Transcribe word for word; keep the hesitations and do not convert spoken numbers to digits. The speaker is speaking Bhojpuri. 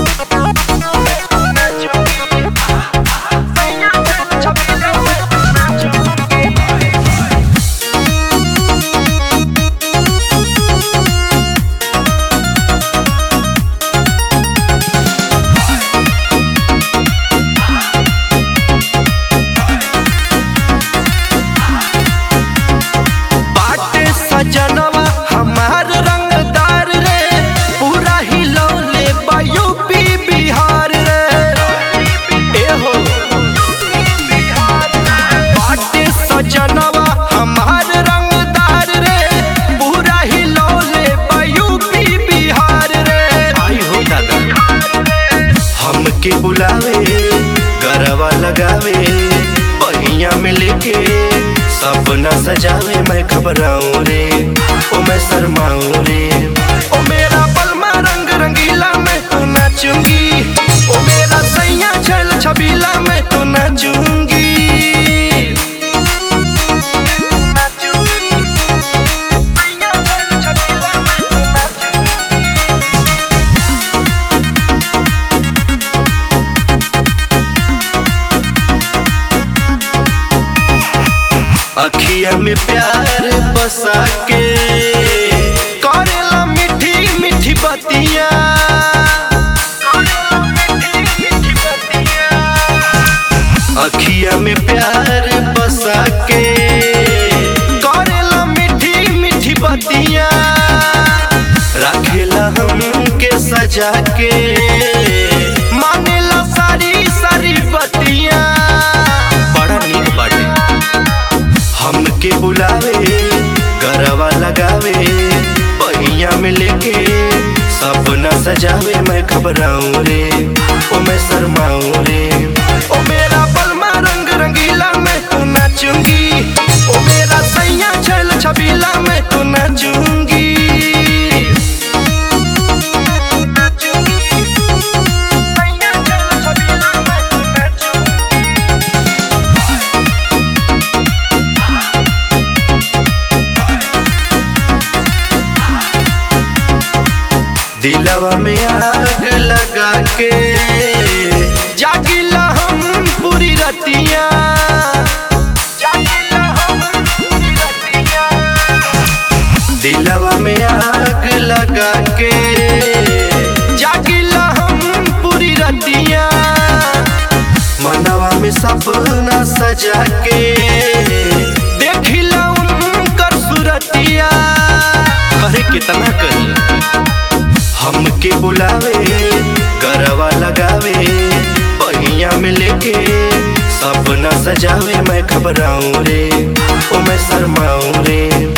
जनवा हमार रंगदार रे, पूरा हिलौले बा यूपी बिहार रे। ए हो बाटे सजनवा हमार रंगदार रे, पूरा हिलौले बा यूपी बिहार रे। आई हो दादा हमके बुलावे, गरवा लगावे, बहिया में लेके सपना सजावे। मैं घबराऊं रे, ओ मैं शर्माऊं रे। ओ मेरा पलमा रंग रंगीला, मैं तो नाचूंगी। ओ मेरा सैया छल छबीला, मैं तो नाचूंगी। अखिया में प्यार बसा के करेला मीठी मीठी बतिया। अखिया में प्यार बसा के करेला मीठी मीठी बतिया। रखेला हमके सजा के, मानेला सारी सारी बतिया। बड़ा नीक बाटे हमके बुलावे, गरवा लगावे, बहिया में लेके सपना सजावे। मैं घबराऊं रे, ओ मैं शर्माऊं रे। ओ मेरा पलमा रंग रंगीला, मैं तो नाचूंगी। ओ मेरा सैया छल छबीला, मैं तो नाचूंगी। दिलवा में आग लगा के जागिला हम पूरी रतिया। दिलवा में आग लगा के जागिला हम पूरी रतिया। मनवा में सपना सजा के देखिला उनकर सुरतिया। अरे कितना करी हमके बुलावे, गरवा लगावे, बहिया में लेके सपना सजावे। मैं घबराऊं रे, ओ मैं शर्माऊं रे।